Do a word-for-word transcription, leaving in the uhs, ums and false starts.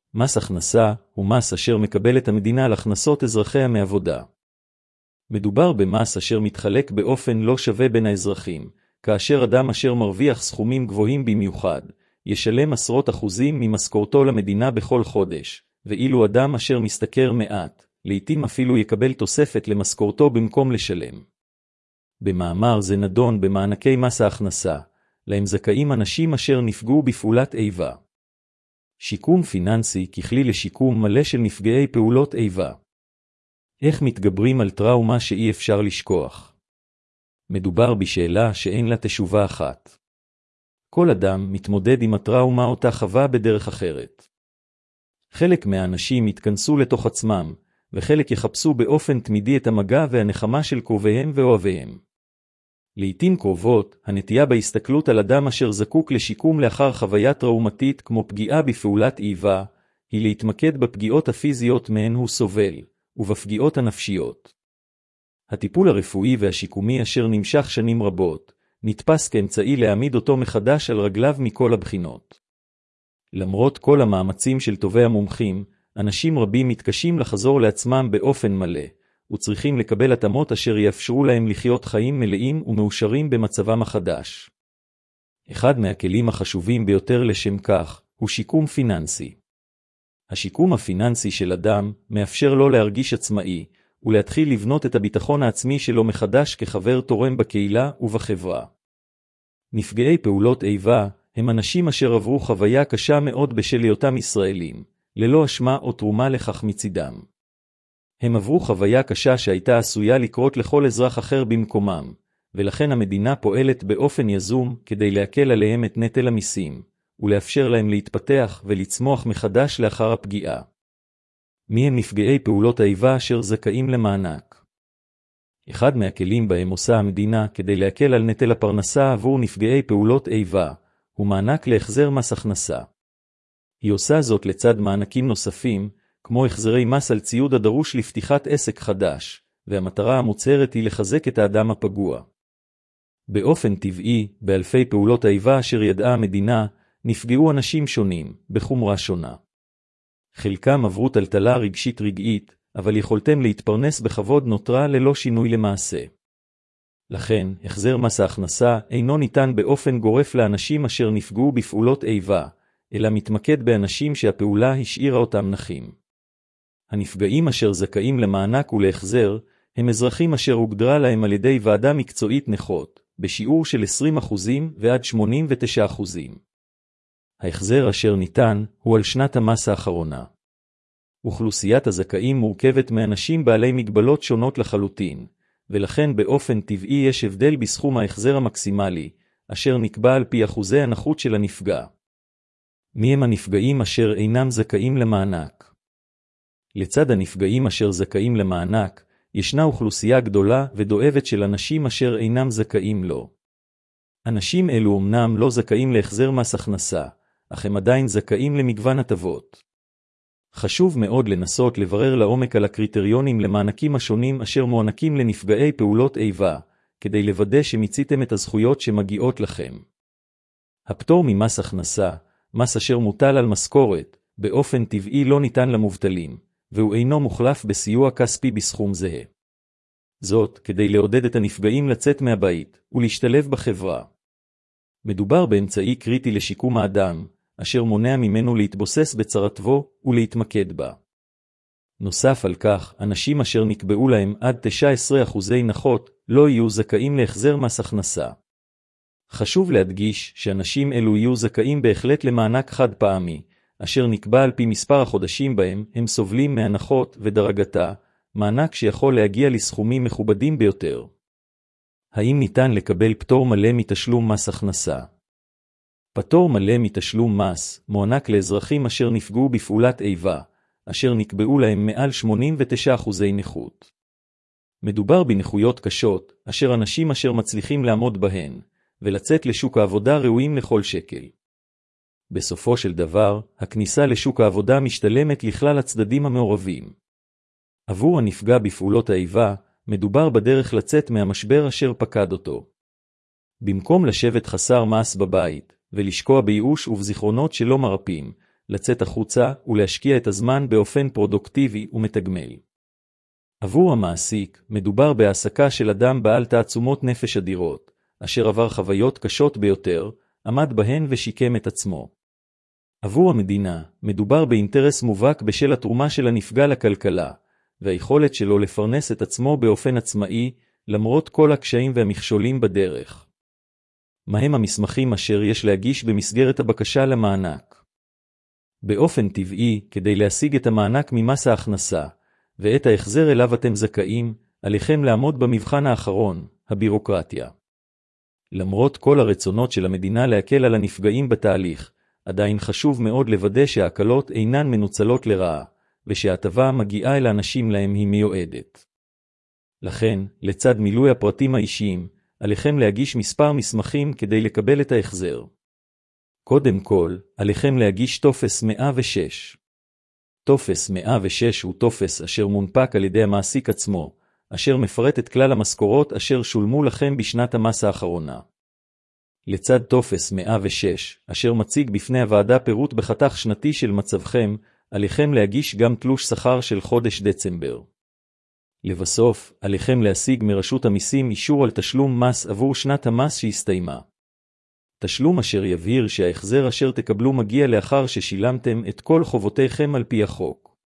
מס הכנסה הוא מס אשר מקבלת המדינה על הכנסות אזרחיה מעבודה. מדובר במס אשר מתחלק באופן לא שווה בין האזרחים, כאשר אדם אשר מרוויח סכומים גבוהים במיוחד, ישלם עשרות אחוזים ממשכורתו למדינה בכל חודש, ואילו אדם אשר משתכר מעט, לעתים אפילו יקבל תוספת למשכורתו במקום לשלם. במאמר זה נדון במענקי מס ההכנסה, להם זכאים אנשים אשר נפגעו בפעולת איבה. שיקום פיננסי ככלי לשיקום מלא של נפגעי פעולות איבה. איך מתגברים על טראומה שאי אפשר לשכוח? מדובר בשאלה שאין לה תשובה אחת. כל אדם מתמודד עם הטראומה אותה חווה בדרך אחרת. חלק מהאנשים יתכנסו לתוך עצמם, וחלק יחפשו באופן תמידי את המגע והנחמה של קרוביהם ואוהביהם. לעתים קרובות, הנטייה בהסתכלות על אדם אשר זקוק לשיקום לאחר חוויה טראומטית כמו פגיעה בפעולת איבה, היא להתמקד בפגיעות הפיזיות מהן הוא סובל, ובפגיעות הנפשיות. הטיפול הרפואי והשיקומי אשר נמשך שנים רבות, נתפס כאמצעי להעמיד אותו מחדש על רגליו מכל הבחינות. למרות כל המאמצים של טובי המומחים, אנשים רבים מתקשים לחזור לעצמם באופן מלא, וצריכים לקבל התאמות אשר יאפשרו להם לחיות חיים מלאים ומאושרים במצבם החדש. אחד מהכלים החשובים ביותר לשם כך, הוא שיקום פיננסי. השיקום הפיננסי של אדם מאפשר לו להרגיש עצמאי, ולהתחיל לבנות את הביטחון העצמי שלו מחדש כחבר תורם בקהילה ובחברה. נפגעי פעולות איבה הם אנשים אשר עברו חוויה קשה מאוד בשל היותם ישראלים, ללא אשמה או תרומה לכך מצידם. הם עברו חוויה קשה שהייתה עשויה לקרות לכל אזרח אחר במקומם, ולכן המדינה פועלת באופן יזום כדי להקל עליהם את נטל המיסים, ולאפשר להם להתפתח ולצמוח מחדש לאחר הפגיעה. מי הם נפגעי פעולות האיבה אשר זכאים למענק? אחד מהכלים בהם עושה המדינה כדי להקל על נטל הפרנסה עבור נפגעי פעולות איבה, הוא מענק להחזר מס הכנסה. היא עושה זאת לצד מענקים נוספים, כמו החזרי מס על ציוד הדרוש לפתיחת עסק חדש, והמטרה המוצהרת היא לחזק את האדם הפגוע. באופן טבעי, באלפי פעולות האיבה אשר ידעה המדינה, נפגעו אנשים שונים, בחומרה שונה. חלקם עברו טלטלה רגשית רגעית, אבל יכולתם להתפרנס בכבוד נותרה ללא שינוי למעשה. לכן, החזר מס ההכנסה אינו ניתן באופן גורף לאנשים אשר נפגעו בפעולות איבה, אלא מתמקד באנשים שהפעולה השאירה אותם נחים. הנפגעים אשר זכאים למענק ולהחזר, הם אזרחים אשר הוגדרה להם על ידי ועדה מקצועית נכות, בשיעור של עשרים אחוז ועד שמונים ותשעה אחוז. ההחזר אשר ניתן הוא על שנת המס האחרונה. אוכלוסיית הזכאים מורכבת מאנשים בעלי מגבלות שונות לחלוטין, ולכן באופן טבעי יש הבדל בסכום ההחזר המקסימלי, אשר נקבע על פי אחוזי הנכות של הנפגע. מי הם הנפגעים אשר אינם זכאים למענק? לצד הנפגעים אשר זכאים למענק, ישנה אוכלוסייה גדולה ודואבת של אנשים אשר אינם זכאים לו. אנשים אלו אמנם לא זכאים להחזר מס הכנסה, אך הם עדיין זכאים למגוון הטבות. חשוב מאוד לנסות לברר לעומק על הקריטריונים למענקים השונים אשר מוענקים לנפגעי פעולות איבה, כדי לוודא שמיציתם את הזכויות שמגיעות לכם. הפטור ממס הכנסה, מס אשר מוטל על משכורת, באופן טבעי לא ניתן למובטלים, והוא אינו מוחלף בסיוע כספי בסכום זהה. זאת, כדי לעודד את הנפגעים לצאת מהבית, ולהשתלב בחברה. מדובר באמצעי קריטי לשיקום האדם, אשר מונע ממנו להתבוסס בצרתו ולהתמקד בה. נוסף על כך, אנשים אשר נקבעו להם עד תשעה עשר אחוזי נכות, לא יהיו זכאים להחזר מס הכנסה. חשוב להדגיש שאנשים אלו יהיו זכאים בהחלט למענק חד פעמי, אשר נקבע על פי מספר החודשים בהם הם סובלים מהנחות ודרגתה, מענק שיכול להגיע לסכומים מכובדים ביותר. האם ניתן לקבל פטור מלא מתשלום מס הכנסה? פטור מלא מתשלום מס מוענק לאזרחים אשר נפגעו בפעולת איבה, אשר נקבעו להם מעל שמונים ותשעה אחוזי נכות. מדובר בנכויות קשות, אשר אנשים אשר מצליחים לעמוד בהן, ולצאת לשוק העבודה ראויים לכל שקל. בסופו של דבר, הכניסה לשוק העבודה משתלמת לכלל הצדדים המעורבים. עבור הנפגע בפעולות האיבה, מדובר בדרך לצאת מהמשבר אשר פקד אותו. במקום לשבת חסר מס בבית, ולשקוע בייאוש ובזיכרונות שלא מרפים, לצאת החוצה ולהשקיע את הזמן באופן פרודוקטיבי ומתגמל. עבור המעסיק, מדובר בהעסקה של אדם בעל תעצומות נפש אדירות, אשר עבר חוויות קשות ביותר, עמד בהן ושיקם את עצמו. עבור המדינה, מדובר באינטרס מובהק בשל התרומה של הנפגע לכלכלה, והיכולת שלו לפרנס את עצמו באופן עצמאי, למרות כל הקשיים והמכשולים בדרך. מהם המסמכים אשר יש להגיש במסגרת הבקשה למענק? באופן טבעי, כדי להשיג את המענק ממס ההכנסה, ואת ההחזר אליו אתם זכאים, עליכם לעמוד במבחן האחרון, הבירוקרטיה. למרות כל הרצונות של המדינה להקל על הנפגעים בתהליך, עדיין חשוב מאוד לוודא שההקלות אינן מנוצלות לרעה, ושההטבה מגיעה אל האנשים להם היא מיועדת. לכן, לצד מילוי הפרטים האישיים, עליכם להגיש מספר מסמכים כדי לקבל את ההחזר. קודם כל, עליכם להגיש טופס מאה ושש. טופס מאה ושש הוא טופס אשר מונפק על ידי המעסיק עצמו, אשר מפרט את כלל המשכורות אשר שולמו לכם בשנת המס האחרונה. לצד טופס מאה ושש, אשר מציג בפני הוועדה פירוט בחתך שנתי של מצבכם, עליכם להגיש גם תלוש שכר של חודש דצמבר. לבסוף, עליכם להשיג מרשות המיסים אישור על תשלום מס עבור שנת המס שהסתיימה. תשלום אשר יבהיר שההחזר אשר תקבלו מגיע לאחר ששילמתם את כל חובותיכם על פי החוק.